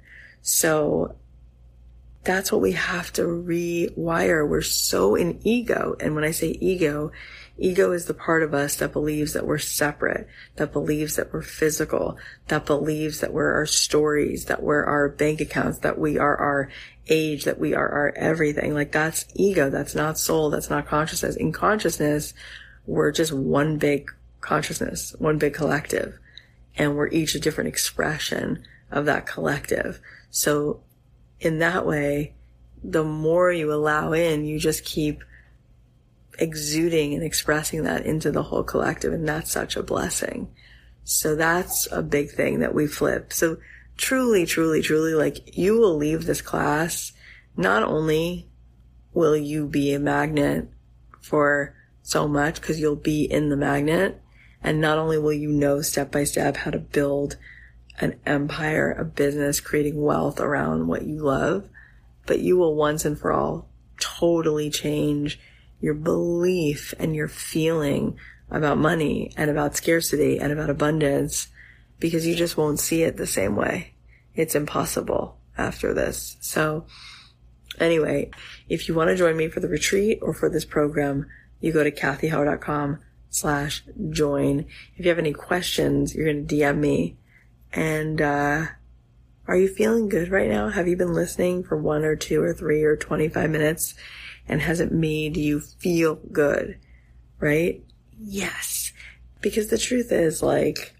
So that's what we have to rewire. We're so in ego. And when I say ego, ego is the part of us that believes that we're separate, that believes that we're physical, that believes that we're our stories, that we're our bank accounts, that we are our age, that we are our everything. Like that's ego. That's not soul. That's not consciousness. In consciousness, we're just one big consciousness, one big collective. And we're each a different expression of that collective. So in that way, the more you allow in, you just keep exuding and expressing that into the whole collective. And that's such a blessing. So that's a big thing that we flip. So truly, truly, truly, like you will leave this class. Not only will you be a magnet for so much, because you'll be in the magnet. And not only will you know step by step how to build an empire, a business, creating wealth around what you love, but you will once and for all totally change your belief and your feeling about money and about scarcity and about abundance, because you just won't see it the same way. It's impossible. after this. So anyway, if you want to join me for the retreat or for this program, you go to kathyheller.com slash join. If you have any questions, you're going to D M me. And, uh, are you feeling good right now? Have you been listening for one or two or three or twenty-five minutes? And has it made you feel good? Right? Yes. Because the truth is, like,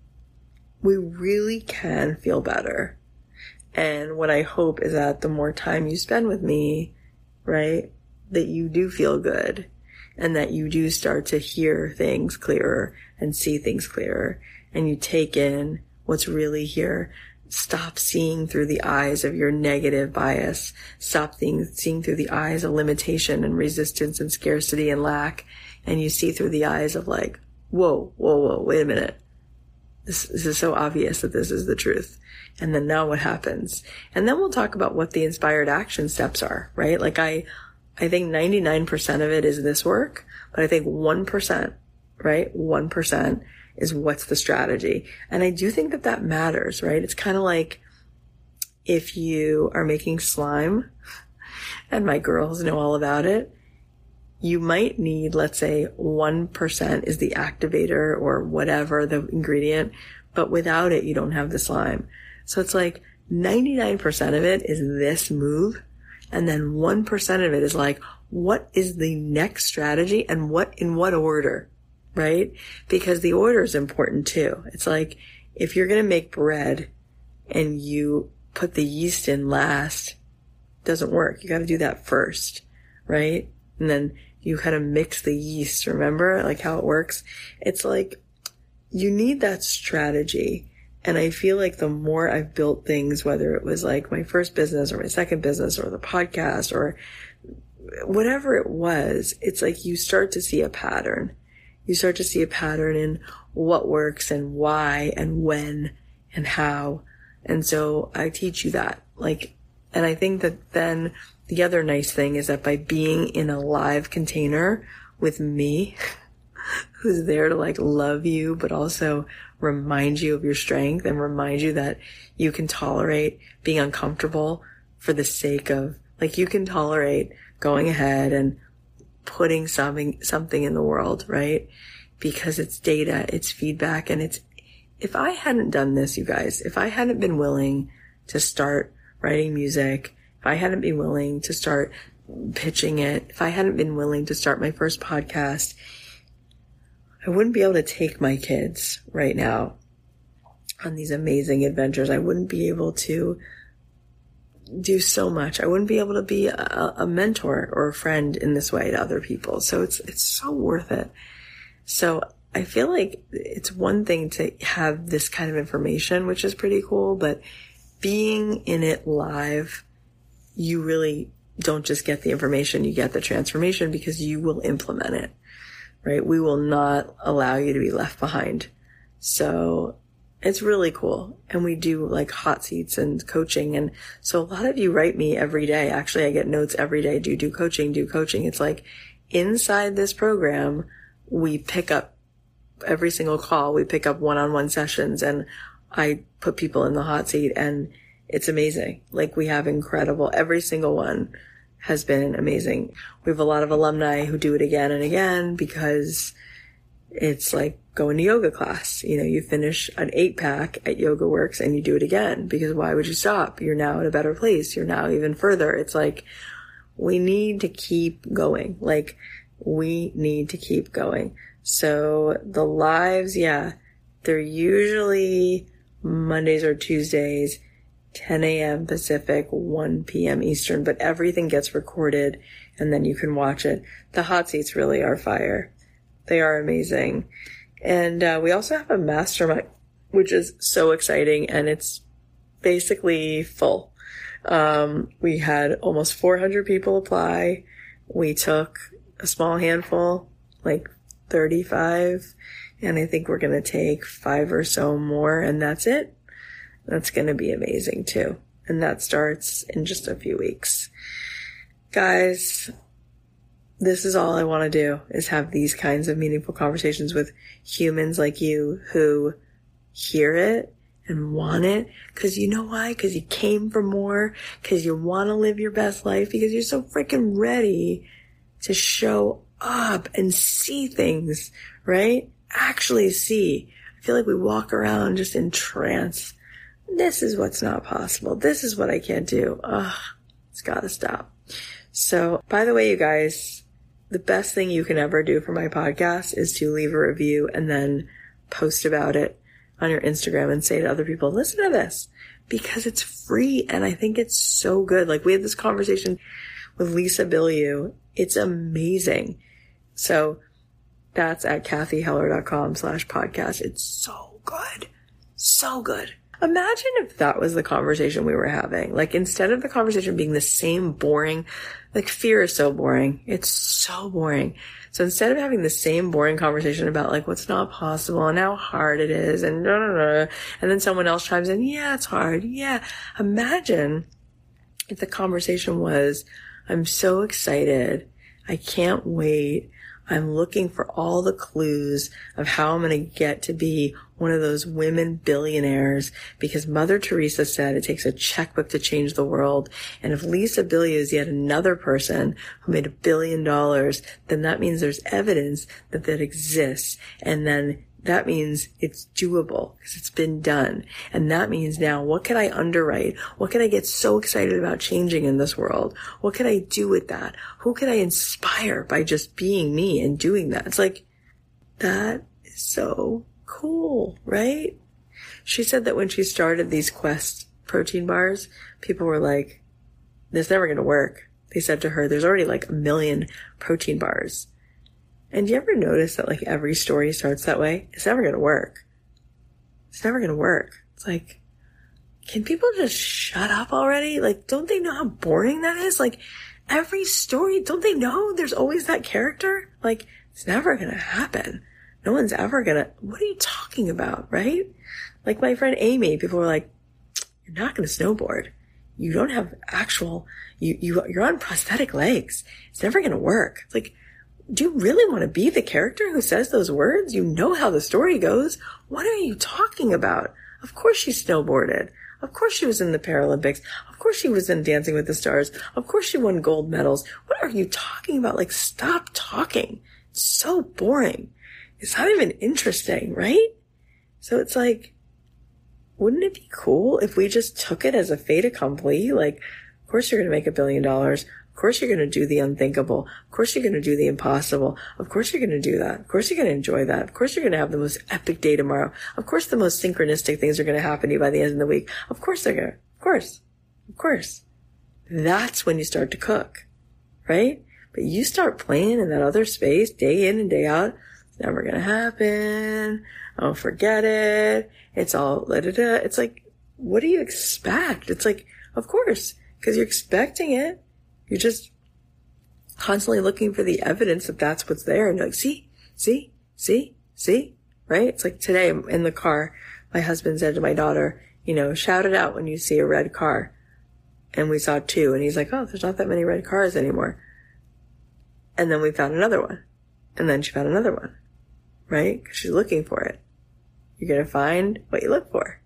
we really can feel better. And what I hope is that the more time you spend with me, right, that you do feel good and that you do start to hear things clearer and see things clearer and you take in what's really here. Stop seeing through the eyes of your negative bias. Stop seeing, seeing through the eyes of limitation and resistance and scarcity and lack. And you see through the eyes of like, whoa, whoa, whoa, wait a minute. This, this is so obvious that this is the truth. And then now what happens? And then we'll talk about what the inspired action steps are, right? Like I, I think ninety-nine percent of it is this work, but I think one percent, right? one percent is what's the strategy. And I do think that that matters, right? It's kind of like if you are making slime, and my girls know all about it, you might need, let's say, one percent is the activator or whatever the ingredient, but without it, you don't have the slime. So it's like ninety-nine percent of it is this move, and then one percent of it is like, what is the next strategy and what, in what order, right? Because the order is important too. It's like, if you're going to make bread and you put the yeast in last, it doesn't work. You got to do that first, right? And then you kind of mix the yeast, remember, like how it works? It's like, you need that strategy. And I feel like the more I've built things, whether it was like my first business or my second business or the podcast or whatever it was, it's like you start to see a pattern. You start to see a pattern in what works and why and when and how. And so I teach you that. Like, and I think that then the other nice thing is that by being in a live container with me, who's there to like love you, but also remind you of your strength and remind you that you can tolerate being uncomfortable for the sake of, like, you can tolerate going ahead and putting something, something in the world, right? Because it's data, it's feedback, and it's, if I hadn't done this, you guys, if I hadn't been willing to start writing music, if I hadn't been willing to start pitching it, if I hadn't been willing to start my first podcast, I wouldn't be able to take my kids right now on these amazing adventures. I wouldn't be able to do so much. I wouldn't be able to be a, a mentor or a friend in this way to other people. So it's, it's so worth it. So I feel like it's one thing to have this kind of information, which is pretty cool, but being in it live, you really don't just get the information, you get the transformation because you will implement it, right? We will not allow you to be left behind. So it's really cool. And we do like hot seats and coaching. And so a lot of you write me every day. Actually, I get notes every day. Do you do coaching? Do coaching. It's like inside this program, we pick up every single call. We pick up one-on-one sessions and I put people in the hot seat and it's amazing. Like we have incredible, every single one has been amazing. We have a lot of alumni who do it again and again because it's like going to yoga class. You know, you finish an eight pack at Yoga Works and you do it again because why would you stop? You're now at a better place. You're now even further. It's like, we need to keep going. Like we need to keep going. So the lives, yeah, they're usually Mondays or Tuesdays, ten a.m. Pacific, one p.m. Eastern, but everything gets recorded and then you can watch it. The hot seats really are fire. They are amazing. And uh, we also have a mastermind, which is so exciting, and it's basically full. Um, we had almost four hundred people apply. We took a small handful, like thirty-five, and I think we're going to take five or so more, and that's it. That's going to be amazing too. And that starts in just a few weeks. Guys, this is all I want to do, is have these kinds of meaningful conversations with humans like you who hear it and want it. Cause you know why? Cause you came for more. Cause you want to live your best life. Because you're so freaking ready to show up and see things, right? Actually see. I feel like we walk around just in trance. This is what's not possible. This is what I can't do. Ugh, it's gotta stop. So, by the way, you guys, the best thing you can ever do for my podcast is to leave a review and then post about it on your Instagram and say to other people, listen to this, because it's free and I think it's so good. Like, we had this conversation with Lisa Bilyeu. It's amazing. So that's at kathyheller.com slash podcast. It's so good. So good. Imagine if that was the conversation we were having. Like, instead of the conversation being the same boring, like, fear is so boring. It's so boring. So instead of having the same boring conversation about like what's not possible and how hard it is and da, da, da, and then someone else chimes in, yeah, it's hard. Yeah. Imagine if the conversation was, I'm so excited. I can't wait. I'm looking for all the clues of how I'm going to get to be one of those women billionaires, because Mother Teresa said it takes a checkbook to change the world. And if Lisa Bilyeu is yet another person who made a billion dollars, then that means there's evidence that that exists. And then that means it's doable because it's been done. And that means now, what can I underwrite? What can I get so excited about changing in this world? What can I do with that? Who can I inspire by just being me and doing that? It's like, that is so cool, right? She said that when she started these Quest protein bars, people were like, this is never going to work. They said to her, there's already like a million protein bars. And do you ever notice that like every story starts that way? It's never going to work. It's never going to work. It's like, can people just shut up already? Like, don't they know how boring that is? Like, every story, don't they know there's always that character? Like, it's never going to happen. No one's ever going to, what are you talking about, right? Like my friend Amy, people were like, you're not going to snowboard. You don't have actual, you, you, you're on prosthetic legs. It's never going to work. It's like, do you really want to be the character who says those words? You know how the story goes. What are you talking about? Of course she snowboarded. Of course she was in the Paralympics. Of course she was in Dancing with the Stars. Of course she won gold medals. What are you talking about? Like, stop talking. It's so boring. It's not even interesting, right? So it's like, wouldn't it be cool if we just took it as a fait accompli? Like, of course you're going to make a billion dollars. Of course you're going to do the unthinkable. Of course you're going to do the impossible. Of course you're going to do that. Of course you're going to enjoy that. Of course you're going to have the most epic day tomorrow. Of course the most synchronistic things are going to happen to you by the end of the week. Of course they're going to. Of course. Of course. That's when you start to cook, right? But you start playing in that other space day in and day out. It's never going to happen. Oh, forget it. It's all da da da. It's like, what do you expect? It's like, of course, because you're expecting it. You're just constantly looking for the evidence that that's what's there. And you're like, see, see, see, see, right? It's like today in the car, my husband said to my daughter, you know, shout it out when you see a red car. And we saw two. And he's like, oh, there's not that many red cars anymore. And then we found another one. And then she found another one, right? Because she's looking for it. You're going to find what you look for.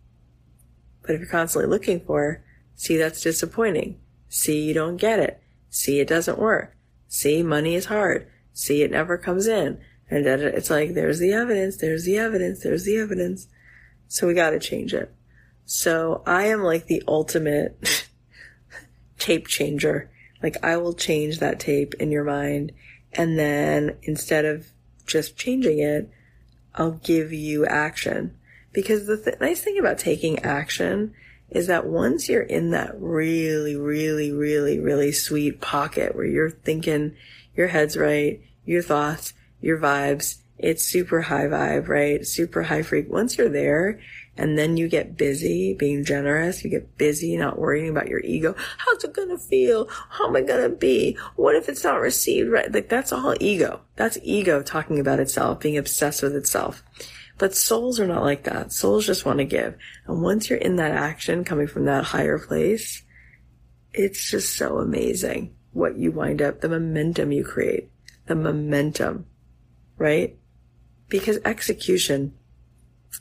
But if you're constantly looking for, see, that's disappointing. See, you don't get it. See, it doesn't work. See, money is hard. See, it never comes in. And it's like, there's the evidence, there's the evidence, there's the evidence. So we got to change it. So I am like the ultimate tape changer. Like, I will change that tape in your mind. And then instead of just changing it, I'll give you action. Because the th- nice thing about taking action is that once you're in that really, really, really, really sweet pocket where you're thinking, your head's right, your thoughts, your vibes, it's super high vibe, right? Super high freak. Once you're there and then you get busy being generous, you get busy not worrying about your ego. How's it going to feel? How am I going to be? What if it's not received right? Like, that's all ego. That's ego talking about itself, being obsessed with itself. But souls are not like that. Souls just want to give. And once you're in that action coming from that higher place, it's just so amazing what you wind up, the momentum you create, the momentum, right? Because execution,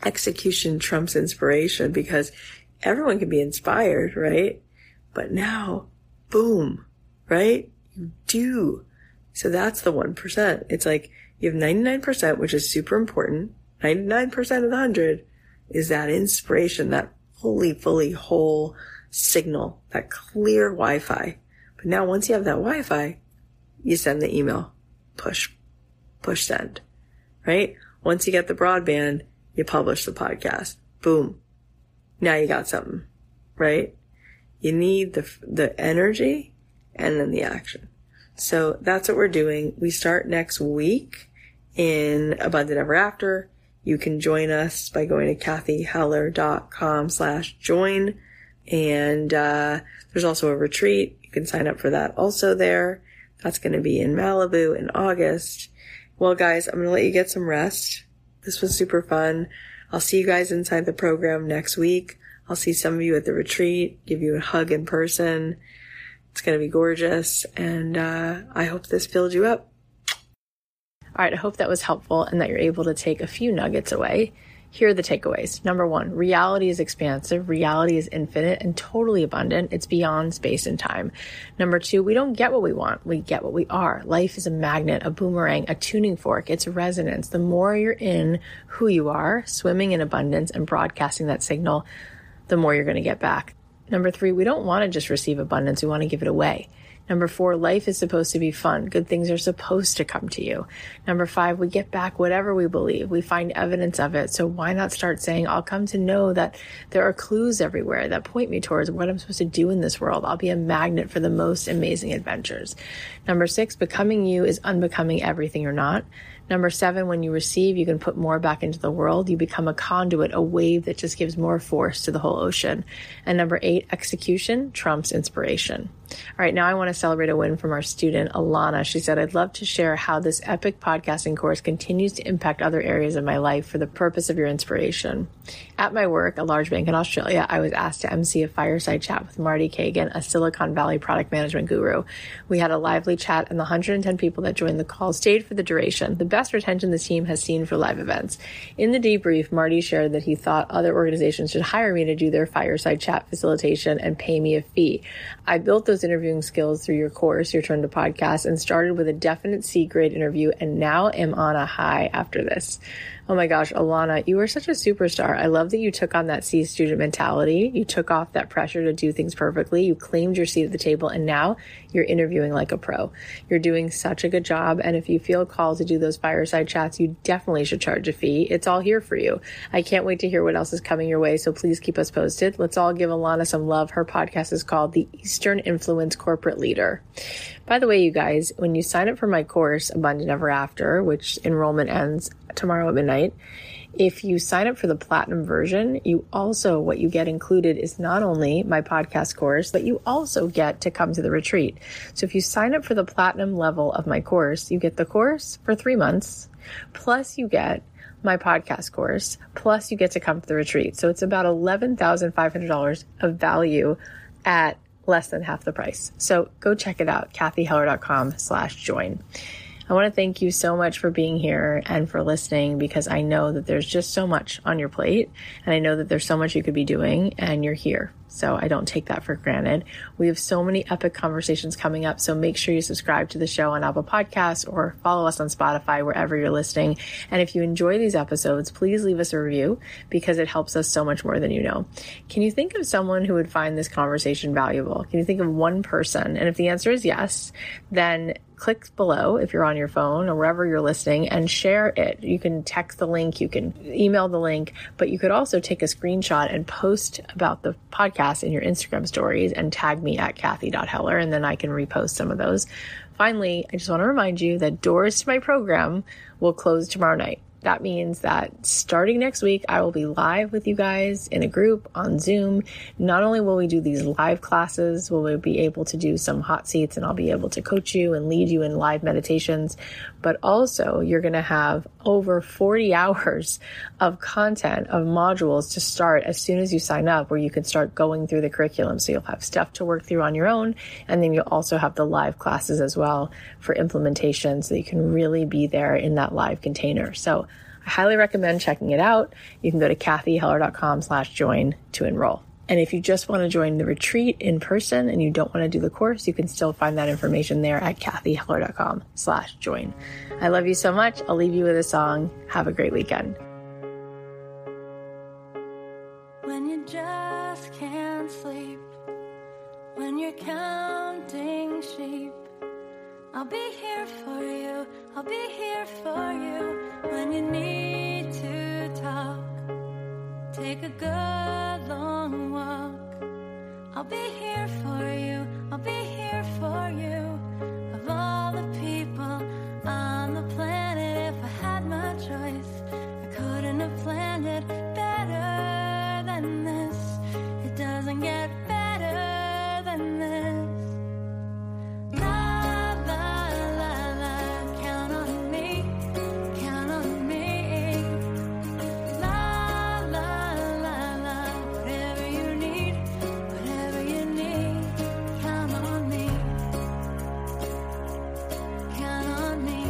execution trumps inspiration, because everyone can be inspired, right? But now, boom, right? You do. So that's the one percent. It's like you have ninety-nine percent, which is super important. ninety-nine percent of the one hundred is that inspiration, that fully, fully whole signal, that clear Wi-Fi. But now once you have that Wi-Fi, you send the email, push, push send, right? Once you get the broadband, you publish the podcast. Boom. Now you got something, right? You need the, the energy and then the action. So that's what we're doing. We start next week in Abundant Ever After. You can join us by going to kathyheller.com slash join. And, uh, there's also a retreat. You can sign up for that also there. That's going to be in Malibu in August. Well, guys, I'm going to let you get some rest. This was super fun. I'll see you guys inside the program next week. I'll see some of you at the retreat, give you a hug in person. It's going to be gorgeous. And, uh, I hope this filled you up. All right, I hope that was helpful and that you're able to take a few nuggets away. Here are the takeaways. Number one, reality is expansive. Reality is infinite and totally abundant. It's beyond space and time. Number two, we don't get what we want. We get what we are. Life is a magnet, a boomerang, a tuning fork. It's resonance. The more you're in who you are, swimming in abundance and broadcasting that signal, the more you're going to get back. Number three, we don't want to just receive abundance. We want to give it away. Number four, life is supposed to be fun. Good things are supposed to come to you. Number five, we get back whatever we believe. We find evidence of it. So why not start saying, I'll come to know that there are clues everywhere that point me towards what I'm supposed to do in this world. I'll be a magnet for the most amazing adventures. Number six, becoming you is unbecoming everything you're not. Number seven, when you receive, you can put more back into the world. You become a conduit, a wave that just gives more force to the whole ocean. And number eight, execution trumps inspiration. All right, now I want to celebrate a win from our student, Alana. She said, I'd love to share how this epic podcasting course continues to impact other areas of my life for the purpose of your inspiration. At my work, a large bank in Australia, I was asked to emcee a fireside chat with Marty Kagan, a Silicon Valley product management guru. We had a lively chat, and the one hundred ten people that joined the call stayed for the duration. The best retention the team has seen for live events. In the debrief, Marty shared that he thought other organizations should hire me to do their fireside chat facilitation and pay me a fee. I built those interviewing skills through your course, Your Turn to Podcast, and started with a definite C-grade interview and now am on a high after this. Oh my gosh, Alana, you are such a superstar. I love that you took on that C student mentality. You took off that pressure to do things perfectly. You claimed your seat at the table, and now you're interviewing like a pro. You're doing such a good job. And if you feel called to do those fireside chats, you definitely should charge a fee. It's all here for you. I can't wait to hear what else is coming your way. So please keep us posted. Let's all give Alana some love. Her podcast is called The Eastern Influence Corporate Leader. By the way, you guys, when you sign up for my course, Abundant Ever After, which enrollment ends tomorrow at midnight, if you sign up for the platinum version, you also, what you get included is not only my podcast course, but you also get to come to the retreat. So if you sign up for the platinum level of my course, you get the course for three months, plus you get my podcast course, plus you get to come to the retreat. So it's about eleven thousand five hundred dollars of value at less than half the price. So go check it out, kathyheller.com slash join. I want to thank you so much for being here and for listening, because I know that there's just so much on your plate, and I know that there's so much you could be doing, and you're here. So I don't take that for granted. We have so many epic conversations coming up. So make sure you subscribe to the show on Apple Podcasts or follow us on Spotify, wherever you're listening. And if you enjoy these episodes, please leave us a review, because it helps us so much more than you know. Can you think of someone who would find this conversation valuable? Can you think of one person? And if the answer is yes, then click below if you're on your phone or wherever you're listening and share it. You can text the link, you can email the link, but you could also take a screenshot and post about the podcast in your Instagram stories and tag me at kathy dot heller, and then I can repost some of those. Finally, I just want to remind you that doors to my program will close tomorrow night. That means that starting next week, I will be live with you guys in a group on Zoom. Not only will we do these live classes, will we be able to do some hot seats, and I'll be able to coach you and lead you in live meditations, but also you're going to have over forty hours of content, of modules to start as soon as you sign up, where you can start going through the curriculum. So you'll have stuff to work through on your own, and then you'll also have the live classes as well for implementation, so you can really be there in that live container. So I highly recommend checking it out. You can go to kathyheller.com slash join to enroll. And if you just want to join the retreat in person and you don't want to do the course, you can still find that information there at kathyheller.com slash join. I love you so much. I'll leave you with a song. Have a great weekend. When you just can't sleep, when you're counting sheep, I'll be here for you, I'll be here for you. When you need to talk, take a good long walk. I'll be here for you, I'll be here for you. Of all the people on the planet, if I had my choice, I couldn't have planned it better than this. It doesn't get better than this. La, la, la, la, count on me, count on me. La, la, la, la, whatever you need, whatever you need, count on me, count on me.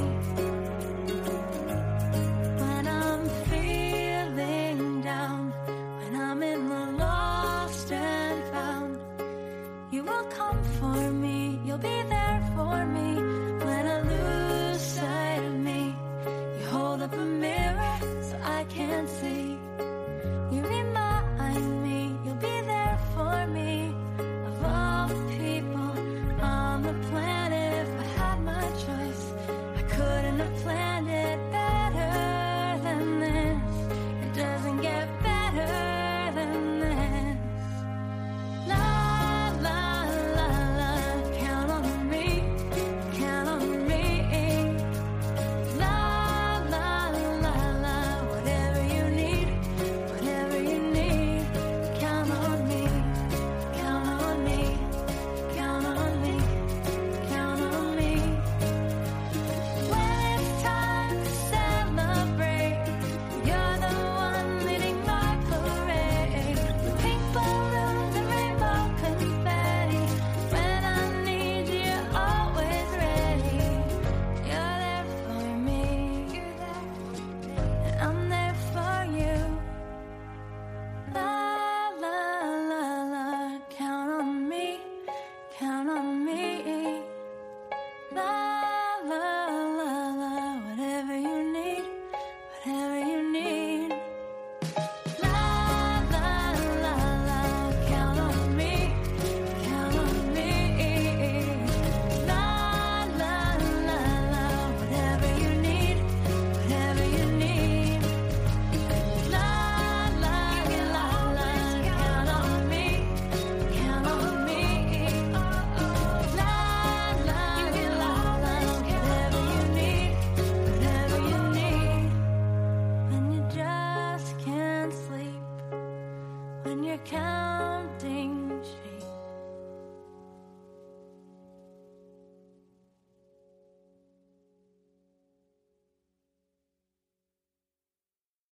When I'm feeling down, when I'm in the lost and found, you will come for me, you'll be there for me. When I lose sight of me, you hold up a mirror so I can't see. You remind me, you'll be there for me. Of all the people on the planet, if I had my choice, I couldn't have planned it better than this. It doesn't get better than this. La, la, la, la, count on me, count on me. La, la, la, la, whatever you need, whatever you need, count on me, count on me, count on me, count on me. When it's time to celebrate, you're the one leading my parade. With pink balloons and rainbow confetti. When I need you, you're always ready. You're there for me, you're there, and I'm there for you. La, la, la, la, count on me, count on me.